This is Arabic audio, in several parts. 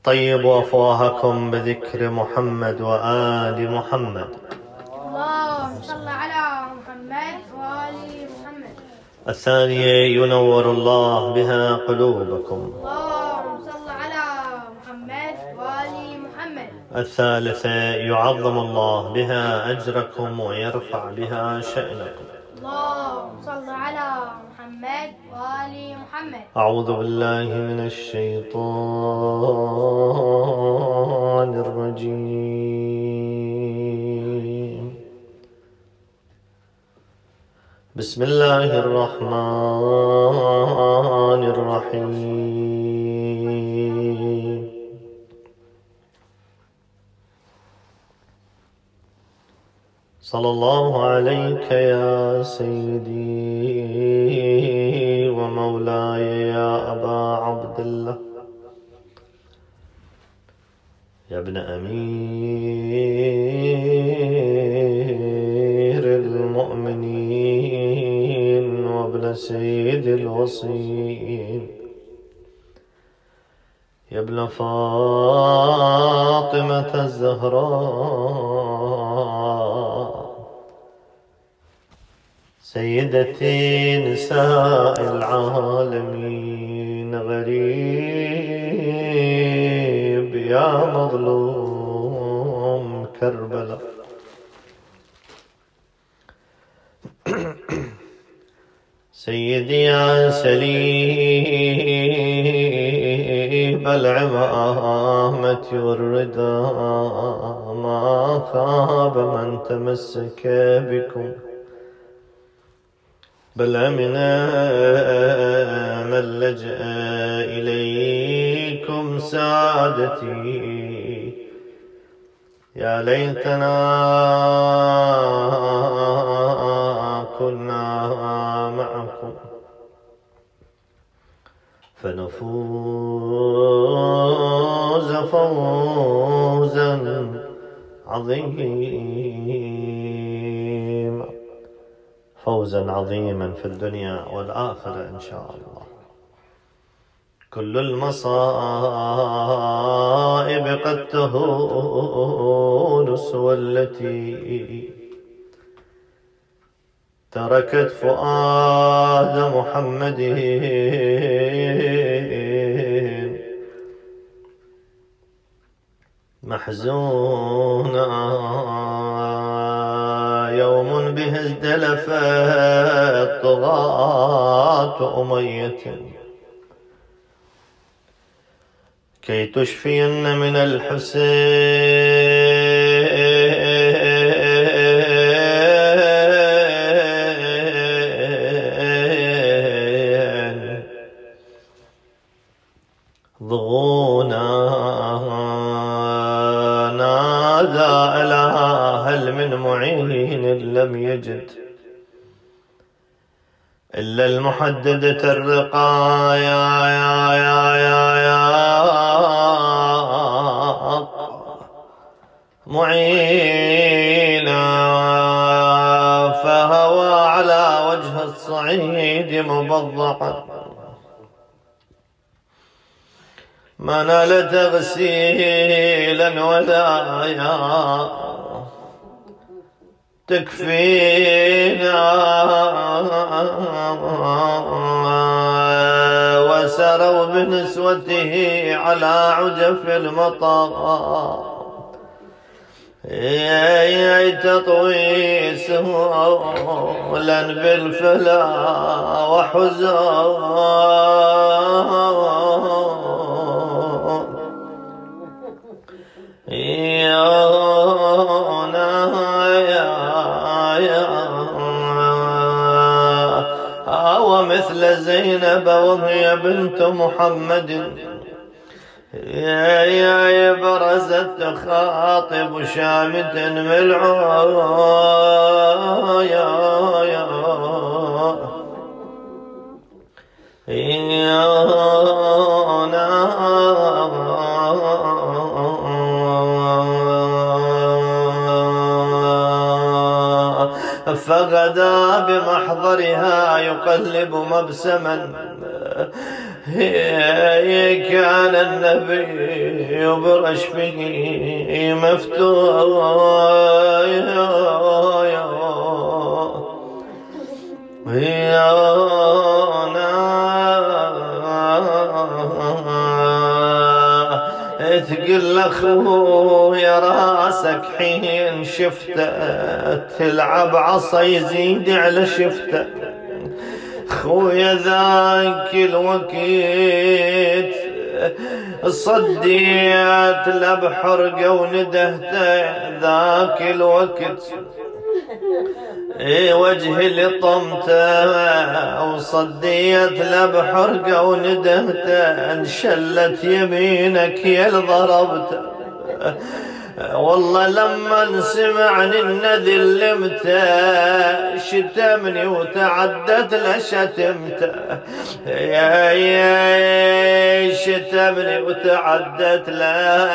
طيبوا أفواهكم بذكر محمد وآل محمد. اللهم صل على محمد وآل محمد. الثانية ينور الله بها قلوبكم. اللهم صل على محمد وآل محمد. الثالثة يعظم الله بها أجركم ويرفع بها شأنكم. اللهم صل على محمد وآل محمد. أعوذ بالله من الشيطان الرجيم. بسم الله الرحمن الرحيم. صلى الله عليك يا سيدي ومولاي يا أبا عبد الله، يا ابن أمير المؤمنين وابن سيد الوصيين، يا ابن فاطمة الزهراء، سيدتي نساء العالمين، غريب يا مظلوم كربلاء. سيدي يا سليب العمامة والرداء، ما خاب من تمسك بكم، بل أمن من لجأ إليكم سادتي. يا ليتنا كنا معكم فنفوز فوزا عظيما، فوزا عظيما في الدنيا والآخرة إن شاء الله. كل المصائب قد تهون سوى التي تركت فؤاد محمد محزونا، يوم به ازدلف الطغاة أمية، كي تشفين من الحسين ضغونا. نادى ألا هل من معين لم يجد إلا المحددة الرقايا، معينا، فهوى على وجه الصعيد مبضعا، ما نال تغسيلا ولا تكفينا، وسروا بنسوته على عجف المطار، تطوي سهولا بالفلا وحزان، ومثل زينب وهي بنت محمد، يا برزت تخاطب شامت ملعون، فغدا بمحضرها يقلب مبسما. كان النبي برشفه مفتوح تقول لأخوه يا راسك حين شفته تلعب عصا يزيد على شفته. خويا ذاك الوقت صديت له بحرقه وندهته. ذاك الوقت وجهي لطمته وصديت له بحرقه وندهته. انشلت يمينك يا ضربته. والله لما سمعني النذي لمته شتمني وتعدت لشتمته. يا شتمني وتعدت له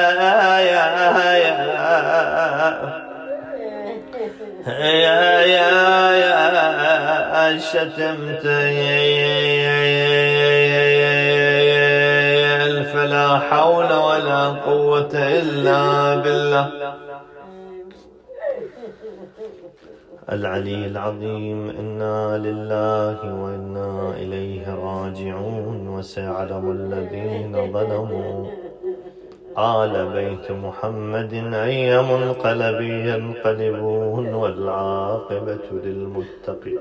يا شتمته. فلا حول ولا قوة إلا بالله العلي العظيم. إنا لله وإنا إليه راجعون. وسيعلم الذين ظلموا آل بيت محمد أي منقلب ينقلبون والعاقبة للمتقين.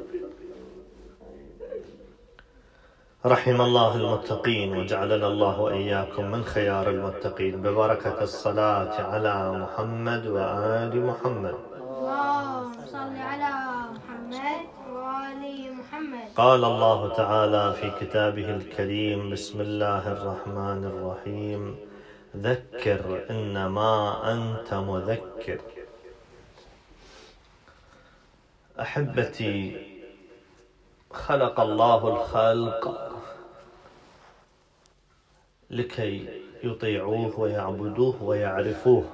رحم الله المتقين وجعلنا الله وإياكم من خيار المتقين ببركة الصلاة على محمد وآل محمد. اللهم صل على محمد وآل محمد. قال الله تعالى في كتابه الكريم: بسم الله الرحمن الرحيم. ذكر إنما أنت مذكر. أحبتي، خلق الله الخلق لكي يطيعوه ويعبدوه ويعرفوه.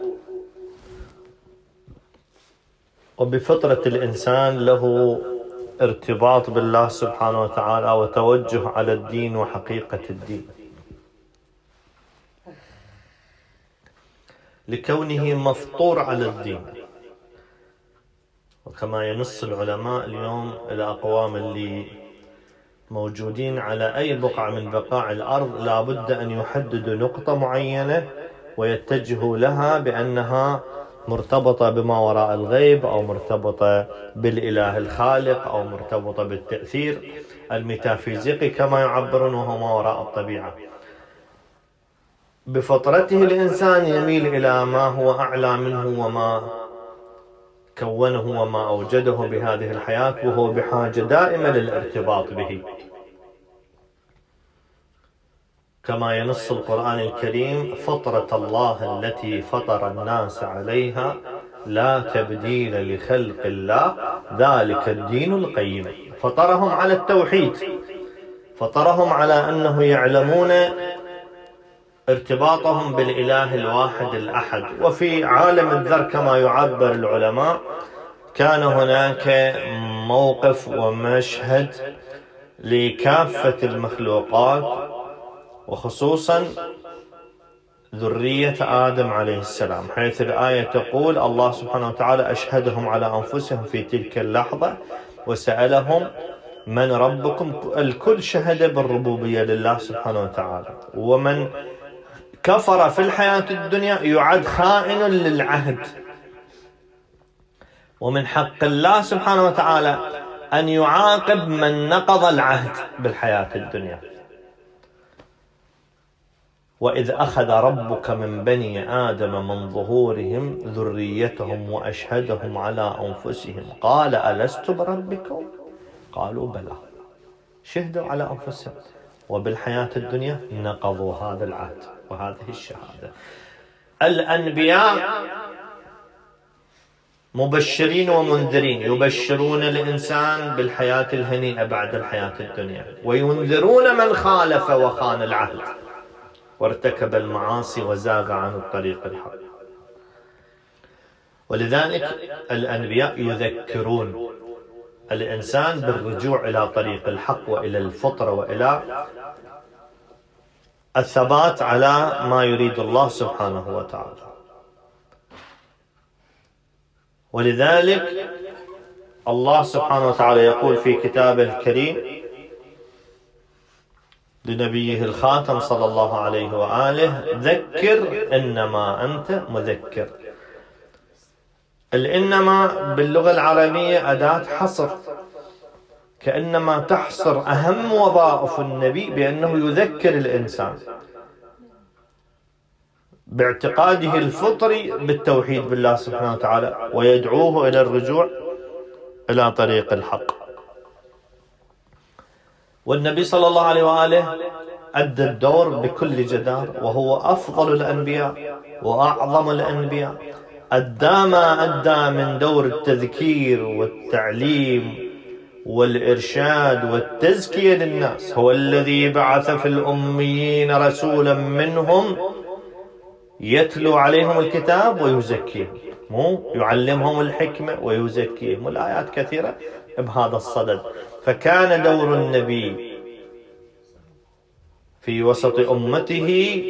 وبفطرة الإنسان له ارتباط بالله سبحانه وتعالى وتوجه على الدين وحقيقة الدين، لكونه مفطور على الدين. وكما ينص العلماء اليوم الأقوام اللي موجودين على أي بقعة من بقاع الأرض لابد أن يحددوا نقطة معينة ويتجهوا لها بأنها مرتبطة بما وراء الغيب، أو مرتبطة بالإله الخالق، أو مرتبطة بالتأثير الميتافيزيقي كما يعبرون، وهو ما وراء الطبيعة. بفطرته الإنسان يميل إلى ما هو أعلى منه وما كونه وما أوجده بهذه الحياة، وهو بحاجة دائمة للارتباط به. كما ينص القرآن الكريم: فطرة الله التي فطر الناس عليها لا تبديل لخلق الله ذلك الدين القيم. فطرهم على التوحيد، فطرهم على أنه يعلمون ارتباطهم بالإله الواحد الأحد. وفي عالم الذر كما يعبر العلماء كان هناك موقف ومشهد لكافة المخلوقات، وخصوصا ذرية آدم عليه السلام، حيث الآية تقول: الله سبحانه وتعالى أشهدهم على أنفسهم في تلك اللحظة وسألهم من ربكم. الكل شهد بالربوبية لله سبحانه وتعالى. ومن كفر في الحياة الدنيا يعد خائن للعهد. ومن حق الله سبحانه وتعالى أن يعاقب من نقض العهد بالحياة الدنيا. وإذ أخذ ربك من بني آدم من ظهورهم ذريتهم وأشهدهم على أنفسهم قال ألست بربكم؟ قالوا بلى. شهدوا على أنفسهم، وبالحياة الدنيا نقضوا هذا العهد وهذه الشهادة. الأنبياء مبشرين ومنذرين، يبشرون الإنسان بالحياة الهنيئة بعد الحياة الدنيا، وينذرون من خالف وخان العهد وارتكب المعاصي وزاغ عن الطريق الحق. ولذلك الأنبياء يذكرون الإنسان بالرجوع إلى طريق الحق وإلى الفطرة وإلى الثبات على ما يريد الله سبحانه وتعالى. ولذلك الله سبحانه وتعالى يقول في كتابه الكريم لنبيه الخاتم صلى الله عليه وآله: ذكر إنما أنت مذكر. الإنما باللغة العربية أداة حصر، كأنما تحصر أهم وظائف النبي بأنه يذكر الإنسان باعتقاده الفطري بالتوحيد بالله سبحانه وتعالى، ويدعوه إلى الرجوع إلى طريق الحق. والنبي صلى الله عليه وآله أدى الدور بكل جدار، وهو أفضل الأنبياء وأعظم الأنبياء. أدى ما أدى من دور التذكير والتعليم والإرشاد والتزكية للناس. هو الذي بعث في الأميين رسولا منهم يتلو عليهم الكتاب ويزكيهم، مو يعلمهم الحكمة ويزكيهم، والآيات كثيرة بهذا الصدد. فكان دور النبي في وسط أمته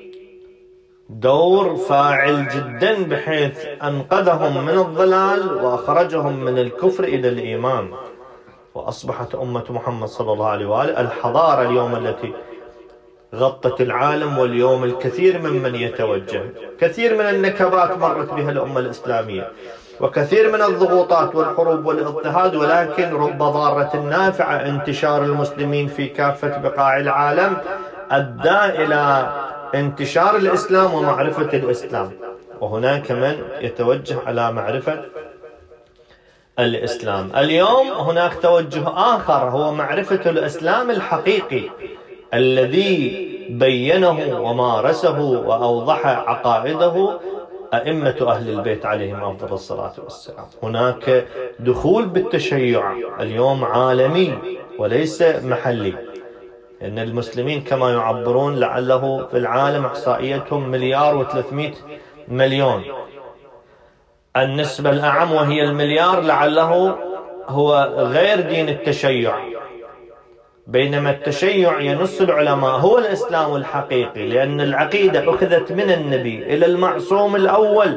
دور فاعل جدا، بحيث أنقذهم من الضلال وأخرجهم من الكفر إلى الإيمان. وأصبحت أمة محمد صلى الله عليه وآله الحضارة اليوم التي غطت العالم، واليوم الكثير ممن يتوجه. كثير من النكبات مرت بها الأمة الإسلامية، وكثير من الضغوطات والحروب والاضطهاد، ولكن رب ضارة نافعة. انتشار المسلمين في كافة بقاع العالم أدى إلى انتشار الإسلام ومعرفة الإسلام، وهناك من يتوجه على معرفة الإسلام. اليوم هناك توجه آخر، هو معرفة الإسلام الحقيقي الذي بينه ومارسه وأوضح عقائده أئمة أهل البيت عليهم أفضل الصلاة والسلام. هناك دخول بالتشيع اليوم عالمي وليس محلي، إن المسلمين كما يعبرون لعله في العالم إحصائيتهم 1,300,000,000. النسبة الأعم وهي 1,000,000,000 لعله هو غير دين التشيع، بينما التشيع ينص العلماء هو الإسلام الحقيقي، لأن العقيدة أخذت من النبي إلى المعصوم الأول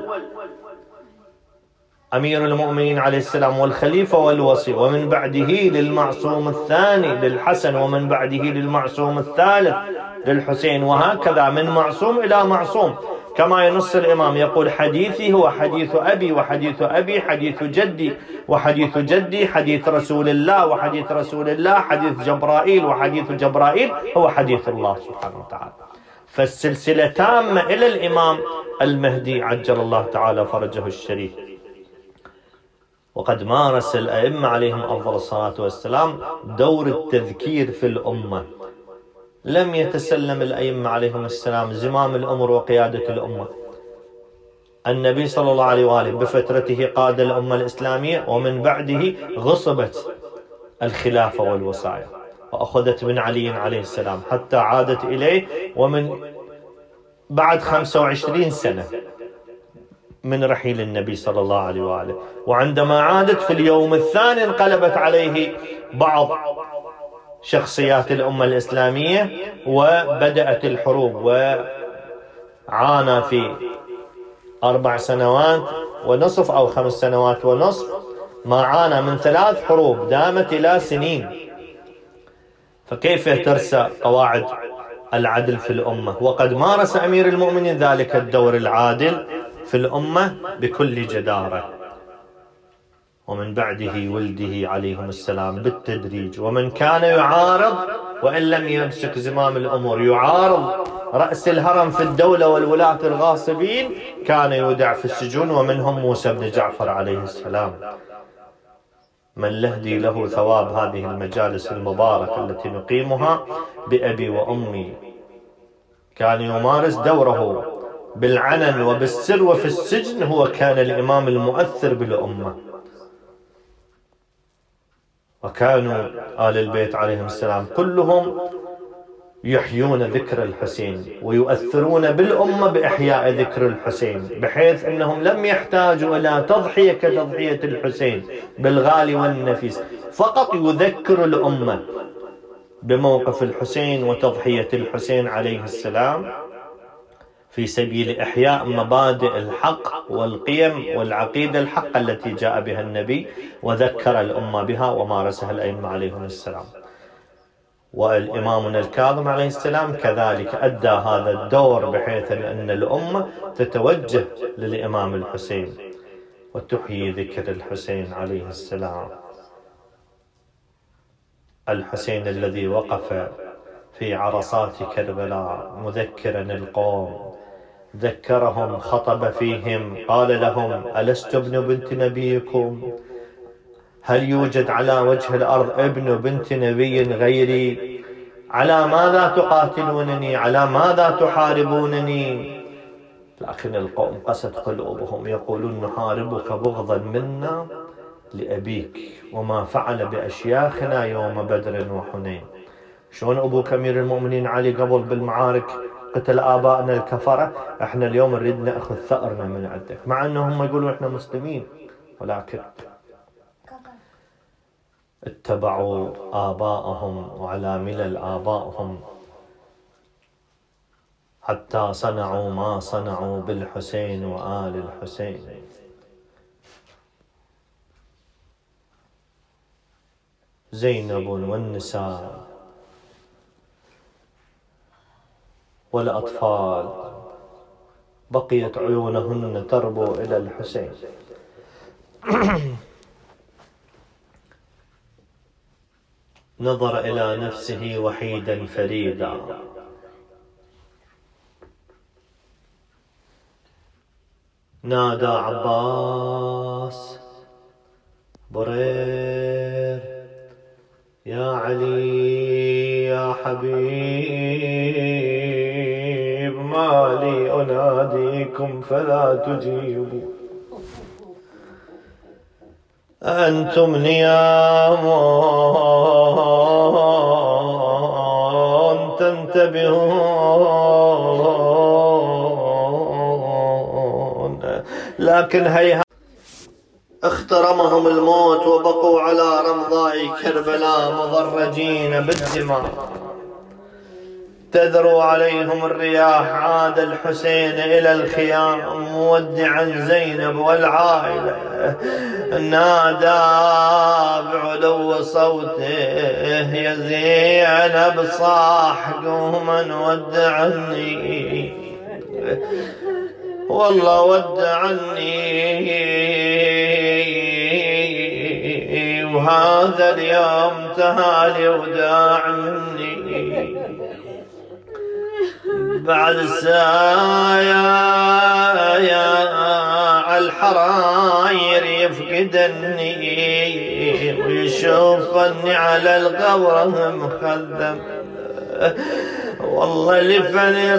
أمير المؤمنين عليه السلام والخليفة والوصي، ومن بعده للمعصوم الثاني للحسن، ومن بعده للمعصوم الثالث للحسين، وهكذا من معصوم إلى معصوم. كما ينص الإمام يقول: حديثي هو حديث أبي، وحديث أبي حديث جدي، وحديث جدي حديث رسول الله، وحديث رسول الله حديث جبرائيل، وحديث جبرائيل هو حديث الله سبحانه وتعالى. فالسلسلة تامة إلى الإمام المهدي عجل الله تعالى فرجه الشريف. وقد مارس الأئمة عليهم أفضل الصلاة والسلام دور التذكير في الأمة. لم يتسلم الأئمة عليهم السلام زمام الأمر وقيادة الأمة. النبي صلى الله عليه وآله بفترته قاد الأمة الإسلامية، ومن بعده غصبت الخلافة والوصاية وأخذت من علي عليه السلام حتى عادت إليه، ومن بعد 25 سنة من رحيل النبي صلى الله عليه وآله. وعندما عادت في اليوم الثاني انقلبت عليه بعض شخصيات الأمة الإسلامية، وبدأت الحروب، وعانى في 4 سنوات ونصف أو 5 سنوات ونصف ما عانى من 3 حروب دامت إلى سنين. فكيف ترسى قواعد العدل في الأمة؟ وقد مارس أمير المؤمنين ذلك الدور العادل في الأمة بكل جدارة. ومن بعده ولده عليهم السلام بالتدريج. ومن كان يعارض وإن لم يمسك زمام الأمور، يعارض رأس الهرم في الدولة والولاة الغاصبين، كان يودع في السجون، ومنهم موسى بن جعفر عليه السلام. من لهدي له ثواب هذه المجالس المباركة التي نقيمها بأبي وأمي. كان يمارس دوره بالعنن وبالسر وفي السجن، هو كان الإمام المؤثر بالأمة. وكانوا آل البيت عليهم السلام كلهم يحيون ذكر الحسين ويؤثرون بالأمة بإحياء ذكر الحسين، بحيث أنهم لم يحتاجوا إلى تضحية كتضحية الحسين بالغالي والنفيس، فقط يذكر الأمة بموقف الحسين وتضحية الحسين عليه السلام في سبيل إحياء مبادئ الحق والقيم والعقيدة الحق التي جاء بها النبي وذكر الأمة بها ومارسها الأئمة عليهم السلام. والإمامنا الكاظم عليه السلام كذلك أدى هذا الدور، بحيث أن الأمة تتوجه للإمام الحسين وتحيي ذكر الحسين عليه السلام. الحسين الذي وقف في عرصات كربلاء مذكرا القوم، ذكرهم، خطب فيهم، قال لهم: ألست ابن بنت نبيكم؟ هل يوجد على وجه الأرض ابن بنت نبي غيري؟ على ماذا تقاتلونني؟ على ماذا تحاربونني؟ لكن القوم قست قلوبهم، يقولون: نحاربك بغضا منا لأبيك وما فعل بأشياخنا يوم بدر وحنين. شلون أبوك أمير المؤمنين علي قبل بالمعارك قتل آبائنا الكفرة، احنا اليوم نريد نأخذ ثأرنا من عندك، مع أنهم يقولون احنا مسلمين، ولكن اتبعوا آباءهم وعلى ملل آبائهم حتى صنعوا ما صنعوا بالحسين وآل الحسين. زينب والنساء والأطفال بقيت عيونهن تربو إلى الحسين. نظر إلى نفسه وحيدا فريدا، نادى: عباس، برير، يا علي، يا حبيب، ما لي أناديكم فلا تجيبوا، أنتم نيام تنتبهون. لكن هيها اخترمهم الموت وبقوا على رمضاء كربلاء مضرجين بالدماء، تذرو عليهم الرياح. عاد الحسين إلى الخيام مودعا زينب والعائلة، نادى بعلو صوته: يا زينب صاح قوما ودعني، والله ودعني، وهذا اليوم تهالي وداع مني. بعد السايا الحراير يفقدني ويشوفني على القبر مخذب، والله لفني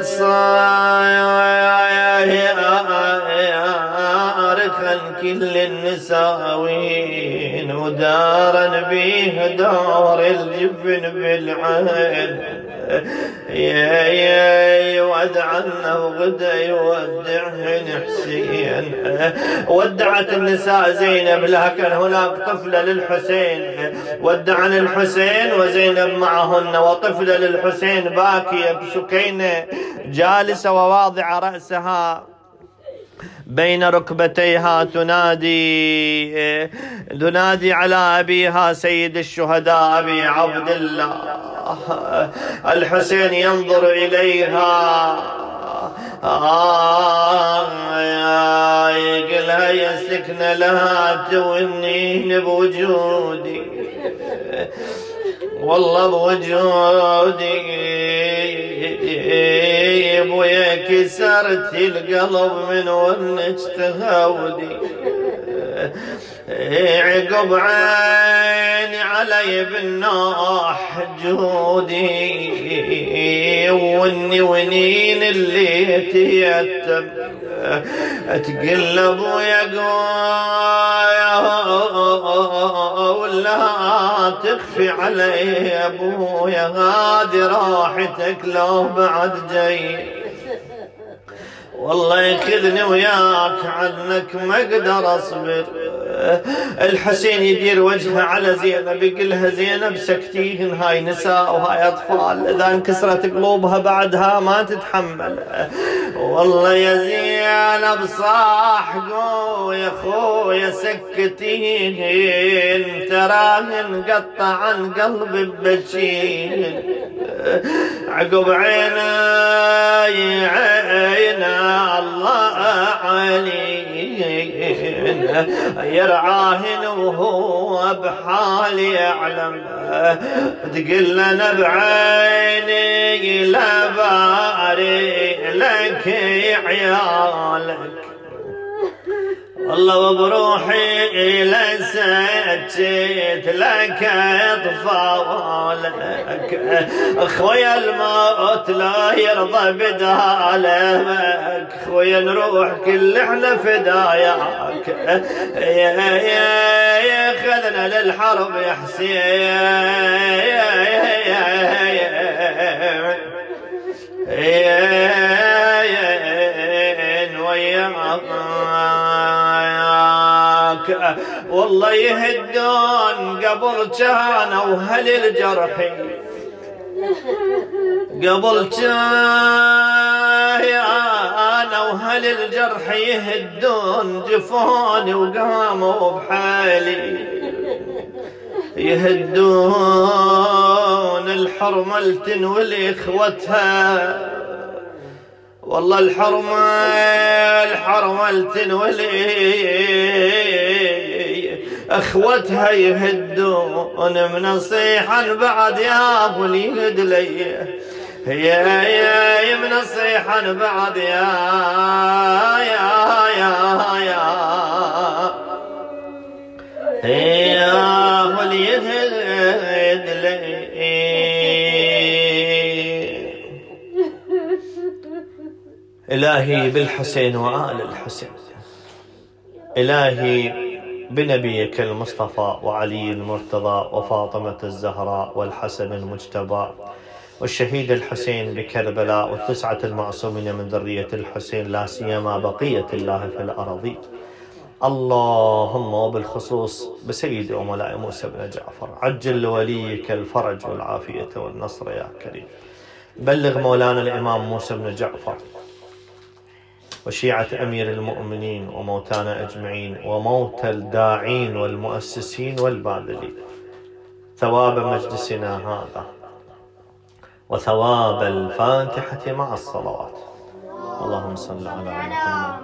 صارخا كل النساوين، ودارا بيه دار الجبن بالعين، يا ودعنا وغدا يودعهن حسين. ودعت النساء زينب، لكن هناك طفلة للحسين، ودعن الحسين وزينب معهن، وطفلة للحسين باكية بسكينة جالسة وواضعة رأسها بين ركبتيها تنادي على أبيها سيد الشهداء أبي عبد الله. الحسين ينظر إليها، يقلها: يا سكنة لا تونين بوجودي، والله بوجودي بويا كسرت القلب من ونك تهودي، عقب عيني علي بالناح جودي، وني ونين اللي تيتم تقلب ويا ولا تخفي علي يا ابويا هذه راحتك لو بعد جاي والله ياخذني وياك عنك ما اقدر اصبر. الحسين يدير وجهه على زينب يقول لها زينب سكتين هاي نساء وهاي اطفال اذا انكسرت قلوبها بعدها ما تتحمل. والله يا زينب صاح يا خويا سكتين تراه انقطع عن قلبي ببشين عقب عيني عينا الله علينا يرعاهن وهو بحالي يعلم تقول لنا بعيني لا باري لك عيالك والله وبروحي لسجيت لك اطفالك اخويا الموت لا يرضى بدالك خويا نروح كل احنا فداياك يا خذنا للحرب يا حسين وياك والله يهدون قبل كانوا هل الجرح قبل كانوا وهل الجرح يهدون جفوني وقاموا بحالي يهدون الحرملة والإخوتها والله الحرملة اخوتها يهدون منصيحا بعد يا ابو اليد لي يا منصيحا بعد يا ابو اليد لي. إلهي بالحسين وآل الحسين إلهي بنبيك المصطفى وعلي المرتضى وفاطمة الزهراء والحسن المجتبى والشهيد الحسين بكربلاء والتسعة المعصومين من ذرية الحسين لا سيما بقية الله في الأراضي. اللهم وبالخصوص بسيد أملاء موسى بن جعفر عجل لوليك الفرج والعافية والنصر يا كريم. بلغ مولانا الإمام موسى بن جعفر وشيعة أمير المؤمنين وموتانا أجمعين وموتى الداعين والمؤسسين والباذلين ثواب مجلسنا هذا وثواب الفاتحة مع الصلوات. اللهم صل على محمد